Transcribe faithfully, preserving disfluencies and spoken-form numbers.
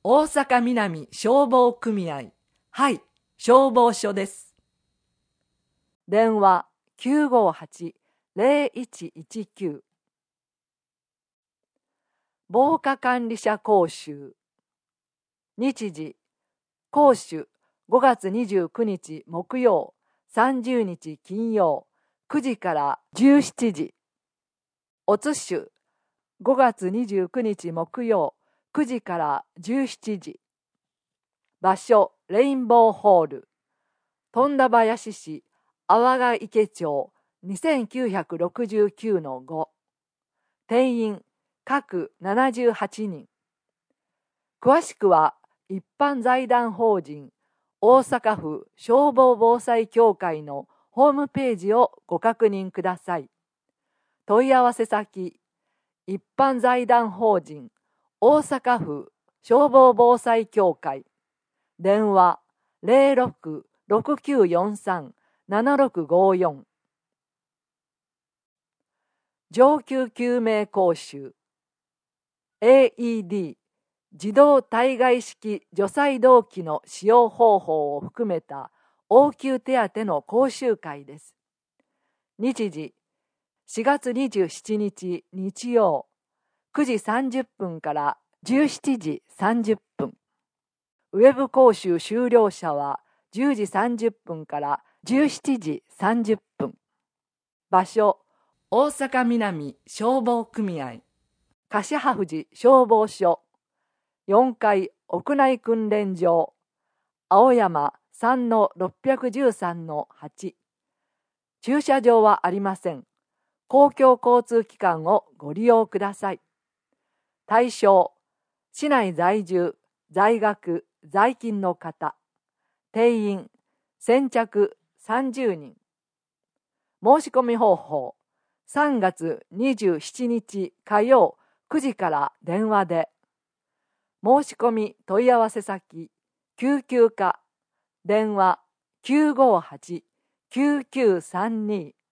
大阪南消防組合。はい、消防署です。 電話 きゅうごはち ゼロいちいちきゅう。防火管理者講習。日時、講習ごがつにじゅうくにち木曜、さんじゅうにち金曜、くじからじゅうしちじ。おつしゅごがつにじゅうくにち木曜、くじからじゅうしちじ。場所、レインボーホール。富田林市阿波ヶ池町にせんきゅうひゃくろくじゅうきゅうのご。定員、各ななじゅうはちにん。詳しくは、一般財団法人大阪府消防防災協会のホームページをご確認ください。問い合わせ先、一般財団法人大阪府消防防災協会。電話 ゼロろく ろくきゅうよんさん ななろくごよん。上級救命講習 エーイーディー 自動対外式除細動器の使用方法を含めた応急手当の講習会です。日時、しがつにじゅうしちにち日曜、くじさんじゅっぷんからじゅうしちじさんじゅっぷん。ウェブ講習終了者はじゅうじさんじゅっぷんからじゅうしちじさんじゅっぷん。場所、 大阪南消防組合。 橿羽富士消防署。よんかい屋内訓練場。青山 さんのろっぴゃくじゅうさんのはち。駐車場はありません。公共交通機関をご利用ください。対象、市内在住、在学、在勤の方。定員、先着さんじゅうにん。申し込み方法、さんがつにじゅうしちにち火曜くじから電話で。申し込み問い合わせ先、救急課。電話 きゅうごはち きゅうきゅうさんに